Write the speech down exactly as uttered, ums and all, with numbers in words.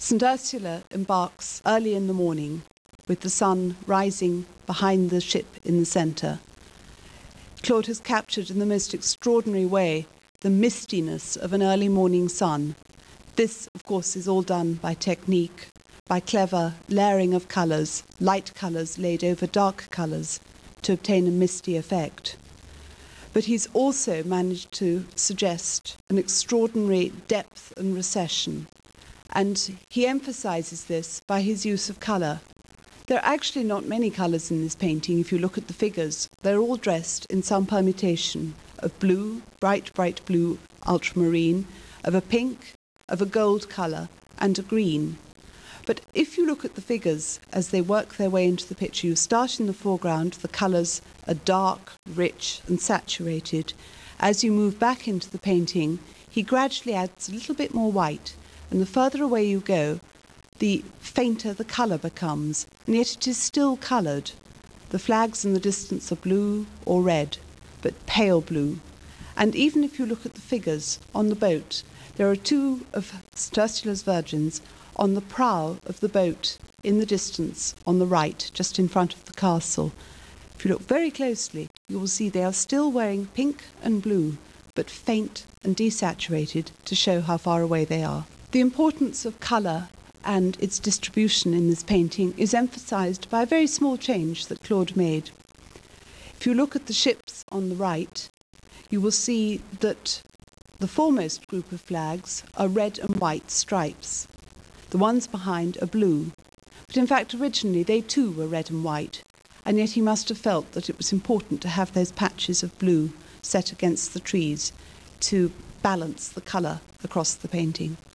Saint Ursula embarks early in the morning with the sun rising behind the ship in the centre. Claude has captured in the most extraordinary way the mistiness of an early morning sun. This, of course, is all done by technique, by clever layering of colours, light colours laid over dark colours to obtain a misty effect. But he's also managed to suggest an extraordinary depth and recession. And he emphasises this by his use of colour. There are actually not many colours in this painting if you look at the figures. They're all dressed in some permutation of blue, bright, bright blue, ultramarine, of a pink, of a gold colour, and a green. But if you look at the figures as they work their way into the picture, you start in the foreground, the colours are dark, rich, and saturated. As you move back into the painting, he gradually adds a little bit more white. And the further away you go, the fainter the colour becomes, and yet it is still coloured. The flags in the distance are blue or red, but pale blue. And even if you look at the figures on the boat, there are two of Saint Ursula's Virgins on the prow of the boat in the distance on the right, just in front of the castle. If you look very closely, you will see they are still wearing pink and blue, but faint and desaturated to show how far away they are. The importance of colour and its distribution in this painting is emphasised by a very small change that Claude made. If you look at the ships on the right, you will see that the foremost group of flags are red and white stripes. The ones behind are blue. But in fact, originally they too were red and white, and yet he must have felt that it was important to have those patches of blue set against the trees to balance the colour across the painting.